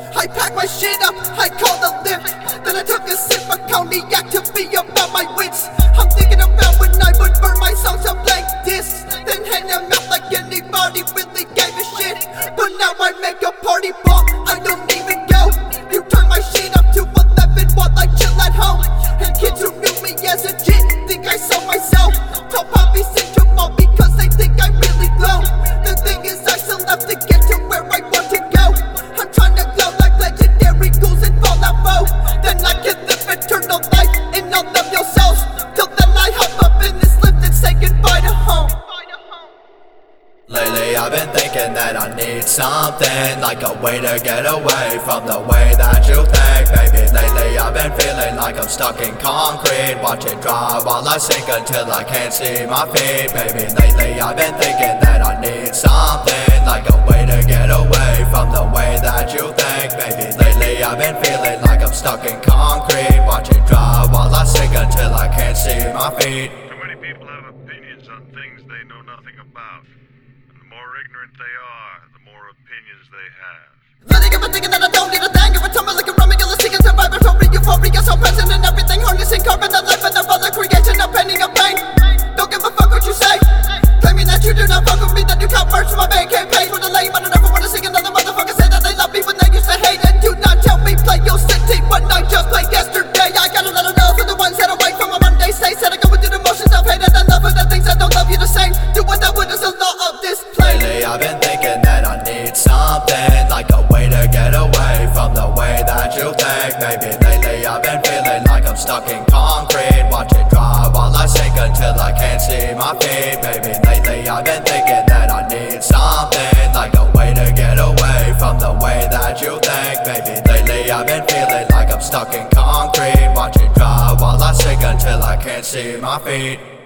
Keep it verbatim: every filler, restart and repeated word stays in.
I packed my shit up, I called a lift. Then I took a sip of cognac to be about my wits. I'm thinking about when I would burn my songs on blank discs, then hand them out like anybody really gave a shit. But now I make a party ball, I don't even go. You turn my shit up to eleven while I chill at home. And kids who knew me as a jit think I sold myself. Tell Poppy syndrome because they think I'm really low. The thing is I still have to get to where I want to go. I'm trying to glow like legendary ghouls in Fallout four. Then I can live eternal life in all of your souls. Till then I hop up in this lift and say goodbye to home. Lately I've been thinking that I need something, like a way to get away from the way that you think. Baby, lately I've been feeling like I'm stuck in concrete. Watch it dry while I sink until I can't see my feet. Baby, lately I've been thinking that I need something, like a way to get away from the way that you think. Baby, lately I've been feeling like I'm stuck in concrete. Watch it dry while I sink until I can't see my feet. Too many people have opinions on things they know nothing about. The more ignorant they are, the more opinions they have. Letting up and thinking that I don't need a thing. If I tumble like a rummy, you'll seek a survivor. Totally euphoria, so present in everything. Harnessing carbon, the life and the other creation, a penny of pain. Don't give a fuck what you say. Claiming that you do not fuck with me, that you count merch from my bank campaign. For the lame, I don't ever wanna see another motherfucker say that they love me when they used to hate. And do not tell me play your city when I just played yesterday. I gotta let them know for the ones that awake from a Monday state. Said I go through the motions of hate and I love for the things that don't love you the same. Do what that would is the law of this place. Lately I've been thinking that I need something, like a way to get away from the way that you think. Baby, lately I've been feeling like I'm stuck in concrete. Watch it dry while I sink until I can't see my feet. Baby, lately I've been thinking that I need something, like a way to get away from the way that you think. Baby, lately I've been feeling like I'm stuck in concrete. Watch it dry while I sink until I can't see my feet.